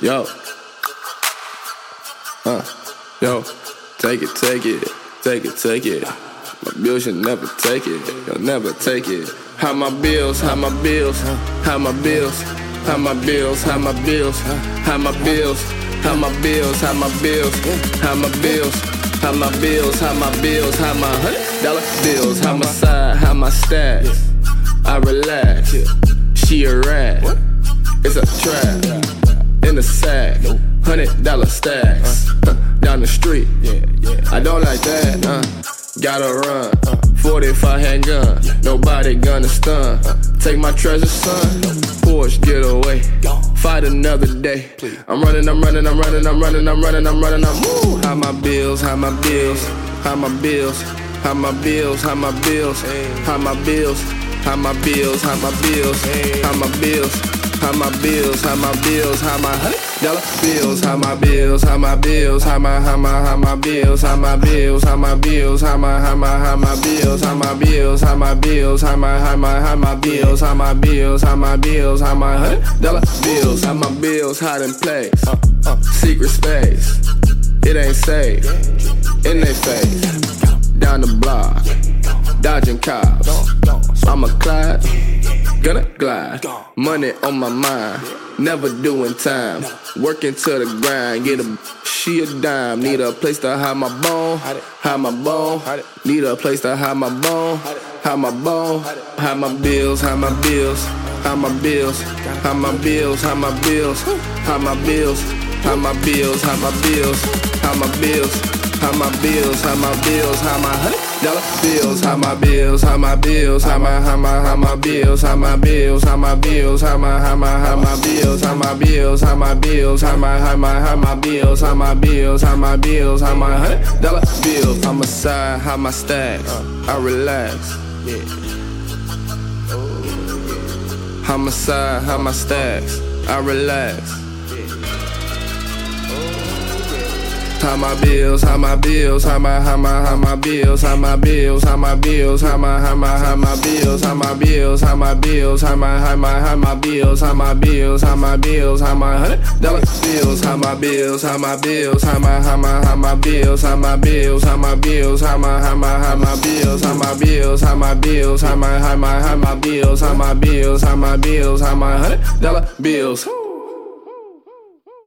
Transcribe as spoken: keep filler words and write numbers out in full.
Yo. Uh, yo. Take it, take it, take it, take it. My bills, you'll never take it. You'll never take it. How my bills, how my bills, how my bills, how my bills, how my bills, how my bills, how my bills, how my bills, how my bills, how my bills, how my bills, how my hundred dollar bills, how my side, how my stacks. I relax. She a rat. It's a trap in the sack. Hundred dollar stacks down the street. I don't like that. Uh, gotta run. forty-five handgun. Nobody gonna stun. Take my treasure, son. Porsche, get away. Fight another day. I'm running, I'm running, I'm running, I'm running, I'm running, I'm running, I'm woo. How my bills, how my bills, how my bills, how my bills, how my bills, how my bills, how my bills, how my bills, how my bills, how my bills, how my bills, how my dollar bills, how my bills, how my bills, how my how my how my bills, how my bills, how my bills, how my how my how my bills, how my bills, how my bills, how my how my how my bills, how my bills, how my bills, how my dollar bills, how my bills hot in place, secret space, it ain't safe, in they face, down the block, dodging cops, I'm a Clyde. Gonna glide, money on my mind, never doing time, working to the grind, get a, she a dime, need a place to hide my bone, hide my bone, need a place to hide my bone, hide my bone, hide my bills, hide my bills, hide my bills, hide my bills, hide my bills, hide my bills, hide my bills, hide my bills, hide my bills, hide my bills, hide my bills, hide my hundred dollar bills, hide my bills, hide my bills, hide my hide my hide my bills, hide my bills, hide my bills, hide my hide my hide my bills, hide my bills, hide my bills, hide my hide my hide my bills, hide my bills, hide my bills, hide my hundred dollar bills. I'm a side, hide my stacks, I relax. I'm a side, hide my stacks, I relax. How my bills, how my bills, how my how my how my bills, how my bills, how my bills, how my how my how my bills, how my bills, how my bills, how my how my how my bills, how my bills, how my bills, how my hundred dollar bills, how my bills, how my bills, how my how my how my bills, how my bills, how my bills, how my how my how my bills, how my bills, how my bills, how my how my how my bills, how my bills, how my bills, how my hundred dollar bills.